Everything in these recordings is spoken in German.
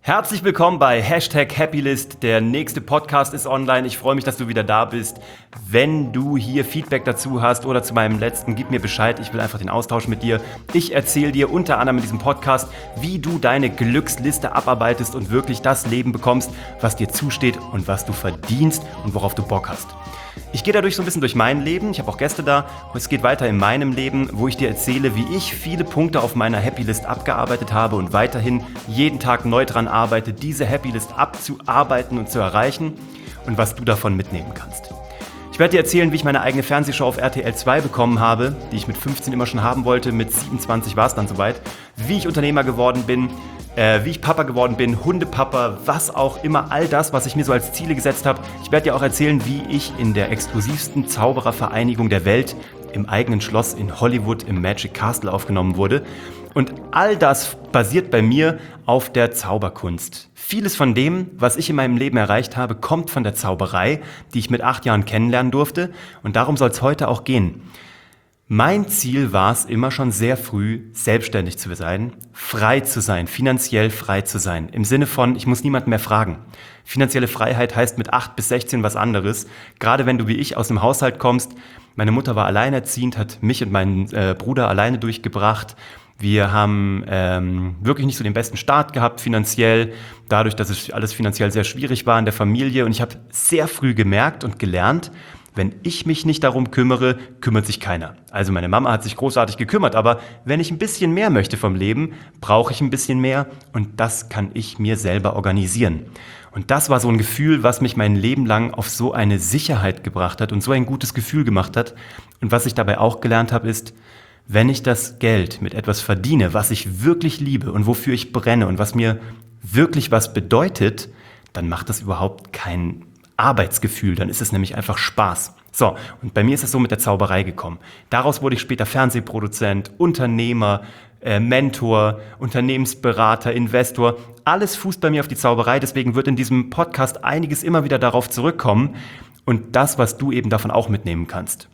Herzlich willkommen bei #Happylist. Der nächste Podcast ist online. Ich freue mich, dass du wieder da bist. Wenn du hier Feedback dazu hast oder zu meinem letzten, gib mir Bescheid. Ich will einfach den Austausch mit dir. Ich erzähle dir unter anderem in diesem Podcast, wie du deine Glücksliste abarbeitest und wirklich das Leben bekommst, was dir zusteht und was du verdienst und worauf du Bock hast. Ich gehe dadurch so ein bisschen durch mein Leben. Ich habe auch Gäste da. Es geht weiter in meinem Leben, wo ich dir erzähle, wie ich viele Punkte auf meiner Happylist abgearbeitet habe und weiterhin jeden Tag neu dran arbeite, diese Happylist abzuarbeiten und zu erreichen und was du davon mitnehmen kannst. Ich werde dir erzählen, wie ich meine eigene Fernsehshow auf RTL 2 bekommen habe, die ich mit 15 immer schon haben wollte. Mit 27 war es dann soweit. Wie ich Unternehmer geworden bin, wie ich Papa geworden bin, Hundepapa, was auch immer, all das, was ich mir so als Ziele gesetzt habe. Ich werde dir auch erzählen, wie ich in der exklusivsten Zauberervereinigung der Welt im eigenen Schloss in Hollywood im Magic Castle aufgenommen wurde. Und all das basiert bei mir auf der Zauberkunst. Vieles von dem, was ich in meinem Leben erreicht habe, kommt von der Zauberei, die ich mit 8 Jahren kennenlernen durfte. Und darum soll es heute auch gehen. Mein Ziel war es immer schon sehr früh, selbstständig zu sein, frei zu sein, finanziell frei zu sein. Im Sinne von, ich muss niemanden mehr fragen. Finanzielle Freiheit heißt mit 8 bis 16 was anderes. Gerade wenn du wie ich aus dem Haushalt kommst. Meine Mutter war alleinerziehend, hat mich und meinen Bruder alleine durchgebracht. Wir haben wirklich nicht so den besten Start gehabt finanziell, dadurch, dass es alles finanziell sehr schwierig war in der Familie. Und ich habe sehr früh gemerkt und gelernt, wenn ich mich nicht darum kümmere, kümmert sich keiner. Also meine Mama hat sich großartig gekümmert, aber wenn ich ein bisschen mehr möchte vom Leben, brauche ich ein bisschen mehr und das kann ich mir selber organisieren. Und das war so ein Gefühl, was mich mein Leben lang auf so eine Sicherheit gebracht hat und so ein gutes Gefühl gemacht hat. Und was ich dabei auch gelernt habe, ist, wenn ich das Geld mit etwas verdiene, was ich wirklich liebe und wofür ich brenne und was mir wirklich was bedeutet, dann macht das überhaupt kein Arbeitsgefühl, dann ist es nämlich einfach Spaß. So, und bei mir ist es so mit der Zauberei gekommen. Daraus wurde ich später Fernsehproduzent, Unternehmer, Mentor, Unternehmensberater, Investor. Alles fußt bei mir auf die Zauberei, deswegen wird in diesem Podcast einiges immer wieder darauf zurückkommen und das, was du eben davon auch mitnehmen kannst.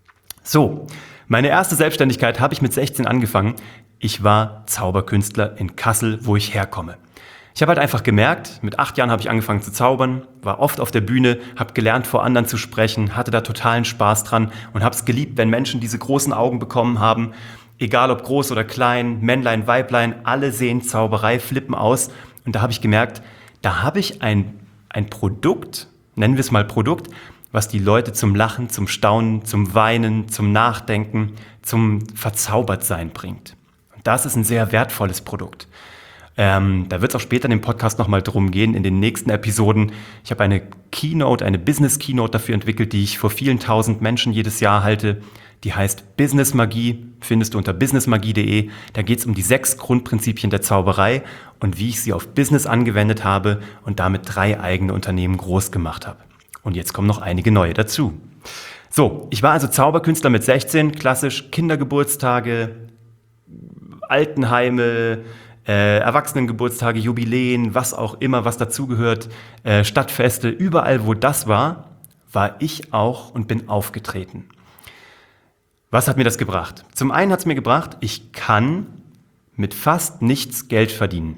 So, meine erste Selbstständigkeit habe ich mit 16 angefangen. Ich war Zauberkünstler in Kassel, wo ich herkomme. Ich habe halt einfach gemerkt, mit 8 Jahren habe ich angefangen zu zaubern, war oft auf der Bühne, habe gelernt, vor anderen zu sprechen, hatte da totalen Spaß dran und habe es geliebt, wenn Menschen diese großen Augen bekommen haben. Egal ob groß oder klein, Männlein, Weiblein, alle sehen Zauberei, flippen aus. Und da habe ich gemerkt, da habe ich ein Produkt, nennen wir es mal Produkt, was die Leute zum Lachen, zum Staunen, zum Weinen, zum Nachdenken, zum Verzaubertsein bringt. Und das ist ein sehr wertvolles Produkt. Da wird es auch später in dem Podcast nochmal drum gehen, in den nächsten Episoden. Ich habe eine Keynote, eine Business-Keynote dafür entwickelt, die ich vor vielen tausend Menschen jedes Jahr halte. Die heißt Business Magie, findest du unter businessmagie.de. Da geht es um die 6 Grundprinzipien der Zauberei und wie ich sie auf Business angewendet habe und damit 3 eigene Unternehmen groß gemacht habe. Und jetzt kommen noch einige neue dazu. So, ich war also Zauberkünstler mit 16, klassisch Kindergeburtstage, Altenheime, Erwachsenengeburtstage, Jubiläen, was auch immer, was dazugehört, Stadtfeste, überall wo das war, war ich auch und bin aufgetreten. Was hat mir das gebracht? Zum einen hat es mir gebracht, ich kann mit fast nichts Geld verdienen.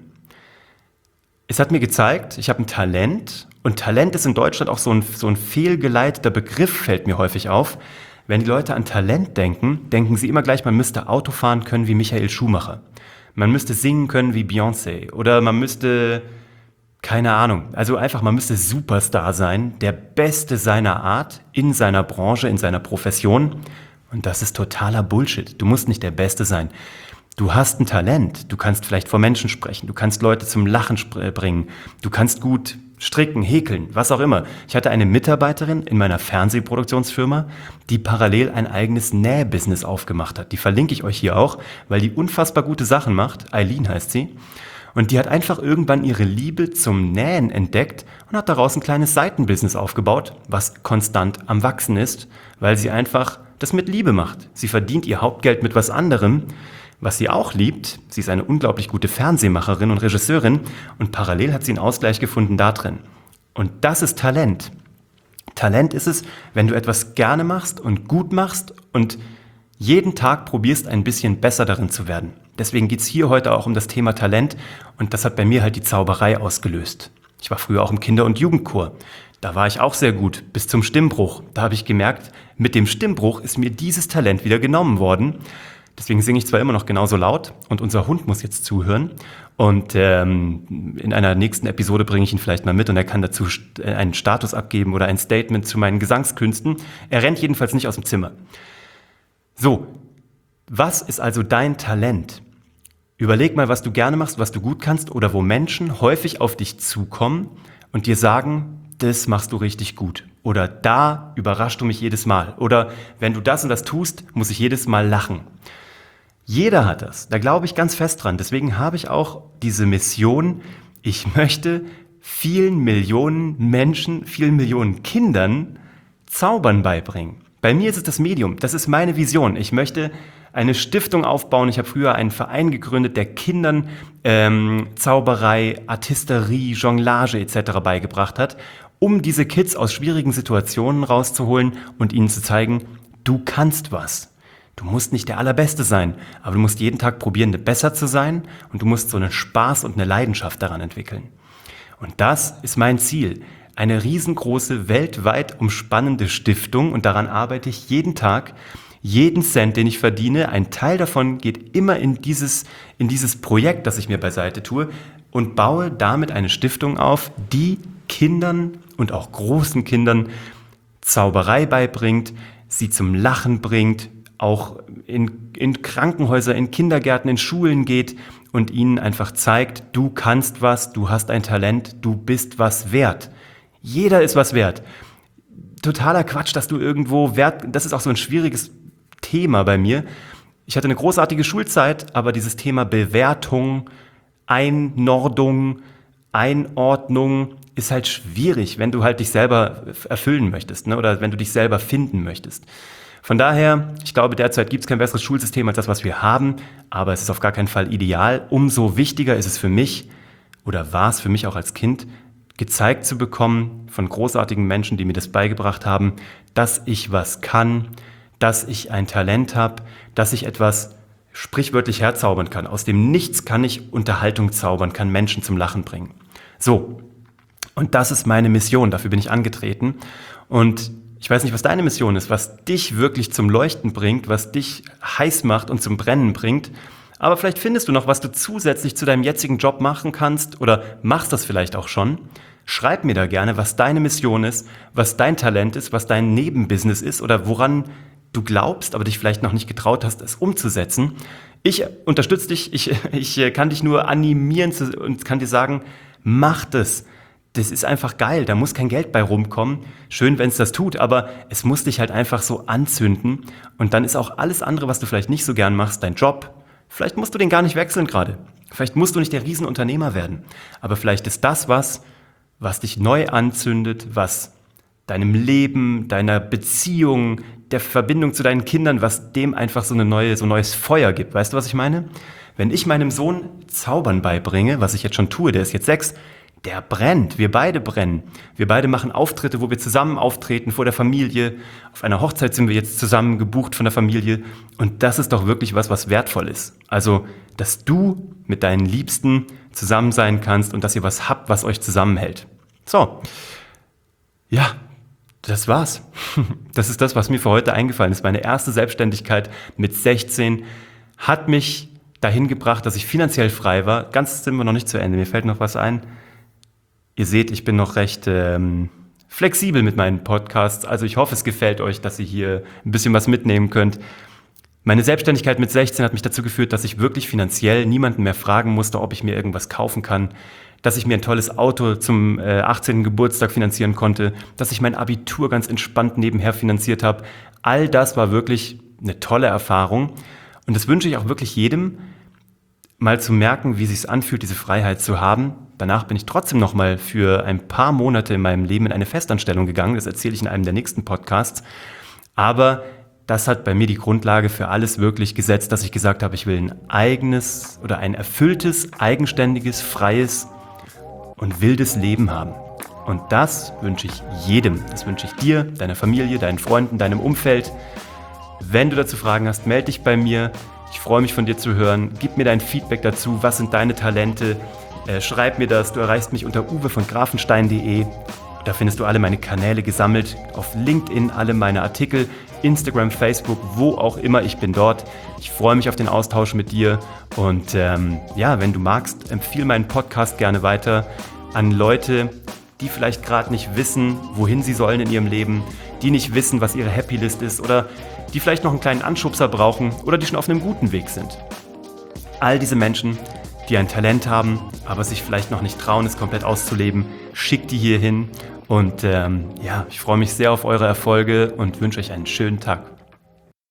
Es hat mir gezeigt, ich habe ein Talent und Talent ist in Deutschland auch so ein fehlgeleiteter Begriff, fällt mir häufig auf. Wenn die Leute an Talent denken, denken sie immer gleich, man müsste Auto fahren können wie Michael Schumacher. Man müsste singen können wie Beyoncé oder man müsste, keine Ahnung, also einfach, man müsste Superstar sein, der Beste seiner Art, in seiner Branche, in seiner Profession. Und das ist totaler Bullshit. Du musst nicht der Beste sein. Du hast ein Talent, du kannst vielleicht vor Menschen sprechen, du kannst Leute zum Lachen bringen, du kannst gut stricken, häkeln, was auch immer. Ich hatte eine Mitarbeiterin in meiner Fernsehproduktionsfirma, die parallel ein eigenes Nähbusiness aufgemacht hat. Die verlinke ich euch hier auch, weil die unfassbar gute Sachen macht. Eileen heißt sie. Und die hat einfach irgendwann ihre Liebe zum Nähen entdeckt und hat daraus ein kleines Seitenbusiness aufgebaut, was konstant am Wachsen ist, weil sie einfach das mit Liebe macht. Sie verdient ihr Hauptgeld mit was anderem, was sie auch liebt. Sie ist eine unglaublich gute Fernsehmacherin und Regisseurin und parallel hat sie einen Ausgleich gefunden da drin. Und das ist Talent. Talent ist es, wenn du etwas gerne machst und gut machst und jeden Tag probierst, ein bisschen besser darin zu werden. Deswegen geht es hier heute auch um das Thema Talent und das hat bei mir halt die Zauberei ausgelöst. Ich war früher auch im Kinder- und Jugendchor. Da war ich auch sehr gut, bis zum Stimmbruch. Da habe ich gemerkt, mit dem Stimmbruch ist mir dieses Talent wieder genommen worden. Deswegen singe ich zwar immer noch genauso laut und unser Hund muss jetzt zuhören. Und in einer nächsten Episode bringe ich ihn vielleicht mal mit und er kann dazu einen Status abgeben oder ein Statement zu meinen Gesangskünsten. Er rennt jedenfalls nicht aus dem Zimmer. So, was ist also dein Talent? Überleg mal, was du gerne machst, was du gut kannst oder wo Menschen häufig auf dich zukommen und dir sagen, das machst du richtig gut. Oder da überraschst du mich jedes Mal. Oder wenn du das und das tust, muss ich jedes Mal lachen. Jeder hat das. Da glaube ich ganz fest dran. Deswegen habe ich auch diese Mission. Ich möchte vielen Millionen Menschen, vielen Millionen Kindern Zaubern beibringen. Bei mir ist es das Medium. Das ist meine Vision. Ich möchte eine Stiftung aufbauen. Ich habe früher einen Verein gegründet, der Kindern Zauberei, Artisterie, Jonglage etc. beigebracht hat, um diese Kids aus schwierigen Situationen rauszuholen und ihnen zu zeigen, du kannst was. Du musst nicht der Allerbeste sein, aber du musst jeden Tag probieren, besser zu sein und du musst so einen Spaß und eine Leidenschaft daran entwickeln. Und das ist mein Ziel. Eine riesengroße, weltweit umspannende Stiftung und daran arbeite ich jeden Tag. Jeden Cent, den ich verdiene, ein Teil davon geht immer in dieses Projekt, das ich mir beiseite tue und baue damit eine Stiftung auf, die Kindern und auch großen Kindern Zauberei beibringt, sie zum Lachen bringt, auch in Krankenhäuser, in Kindergärten, in Schulen geht und ihnen einfach zeigt, du kannst was, du hast ein Talent, du bist was wert. Jeder ist was wert. Totaler Quatsch, dass du irgendwo wert, das ist auch so ein schwieriges Thema bei mir. Ich hatte eine großartige Schulzeit, aber dieses Thema Bewertung, Einordnung ist halt schwierig, wenn du halt dich selber erfüllen möchtest, ne? Oder wenn du dich selber finden möchtest. Von daher, ich glaube, derzeit gibt es kein besseres Schulsystem als das, was wir haben, aber es ist auf gar keinen Fall ideal. Umso wichtiger ist es für mich, oder war es für mich auch als Kind, gezeigt zu bekommen von großartigen Menschen, die mir das beigebracht haben, dass ich was kann, dass ich ein Talent habe, dass ich etwas sprichwörtlich herzaubern kann. Aus dem Nichts kann ich Unterhaltung zaubern, kann Menschen zum Lachen bringen. So, und das ist meine Mission, dafür bin ich angetreten. Und ich weiß nicht, was deine Mission ist, was dich wirklich zum Leuchten bringt, was dich heiß macht und zum Brennen bringt. Aber vielleicht findest du noch, was du zusätzlich zu deinem jetzigen Job machen kannst oder machst das vielleicht auch schon. Schreib mir da gerne, was deine Mission ist, was dein Talent ist, was dein Nebenbusiness ist oder woran du glaubst, aber dich vielleicht noch nicht getraut hast, es umzusetzen. Ich unterstütze dich, ich kann dich nur animieren und kann dir sagen, mach das. Das ist einfach geil, da muss kein Geld bei rumkommen. Schön, wenn es das tut, aber es muss dich halt einfach so anzünden. Und dann ist auch alles andere, was du vielleicht nicht so gern machst, dein Job. Vielleicht musst du den gar nicht wechseln gerade. Vielleicht musst du nicht der Riesenunternehmer werden. Aber vielleicht ist das was dich neu anzündet, was deinem Leben, deiner Beziehung, der Verbindung zu deinen Kindern, was dem einfach so ein neues Feuer gibt. Weißt du, was ich meine? Wenn ich meinem Sohn Zaubern beibringe, was ich jetzt schon tue, der ist jetzt 6, der brennt, wir beide brennen. Wir beide machen Auftritte, wo wir zusammen auftreten vor der Familie. Auf einer Hochzeit sind wir jetzt zusammen gebucht von der Familie. Und das ist doch wirklich was wertvoll ist. Also, dass du mit deinen Liebsten zusammen sein kannst und dass ihr was habt, was euch zusammenhält. So, ja, das war's. Das ist das, was mir für heute eingefallen ist. Meine erste Selbstständigkeit mit 16 hat mich dahin gebracht, dass ich finanziell frei war. Ganz sind wir noch nicht zu Ende. Mir fällt noch was ein. Ihr seht, ich bin noch recht flexibel mit meinen Podcasts. Also ich hoffe, es gefällt euch, dass ihr hier ein bisschen was mitnehmen könnt. Meine Selbstständigkeit mit 16 hat mich dazu geführt, dass ich wirklich finanziell niemanden mehr fragen musste, ob ich mir irgendwas kaufen kann. Dass ich mir ein tolles Auto zum 18. Geburtstag finanzieren konnte. Dass ich mein Abitur ganz entspannt nebenher finanziert habe. All das war wirklich eine tolle Erfahrung. Und das wünsche ich auch wirklich jedem, mal zu merken, wie es sich anfühlt, diese Freiheit zu haben. Danach bin ich trotzdem noch mal für ein paar Monate in meinem Leben in eine Festanstellung gegangen. Das erzähle ich in einem der nächsten Podcasts. Aber das hat bei mir die Grundlage für alles wirklich gesetzt, dass ich gesagt habe, ich will ein eigenes oder ein erfülltes, eigenständiges, freies und wildes Leben haben. Und das wünsche ich jedem. Das wünsche ich dir, deiner Familie, deinen Freunden, deinem Umfeld. Wenn du dazu Fragen hast, melde dich bei mir. Ich freue mich von dir zu hören. Gib mir dein Feedback dazu. Was sind deine Talente? Schreib mir das. Du erreichst mich unter uwe-von-grafenstein.de. Da findest du alle meine Kanäle gesammelt. Auf LinkedIn alle meine Artikel, Instagram, Facebook, wo auch immer. Ich bin dort. Ich freue mich auf den Austausch mit dir. Und wenn du magst, empfehle meinen Podcast gerne weiter an Leute, die vielleicht gerade nicht wissen, wohin sie sollen in ihrem Leben, die nicht wissen, was ihre Happy List ist oder die vielleicht noch einen kleinen Anschubser brauchen oder die schon auf einem guten Weg sind. All diese Menschen, die ein Talent haben, aber sich vielleicht noch nicht trauen, es komplett auszuleben, schickt die hier hin und ich freue mich sehr auf eure Erfolge und wünsche euch einen schönen Tag.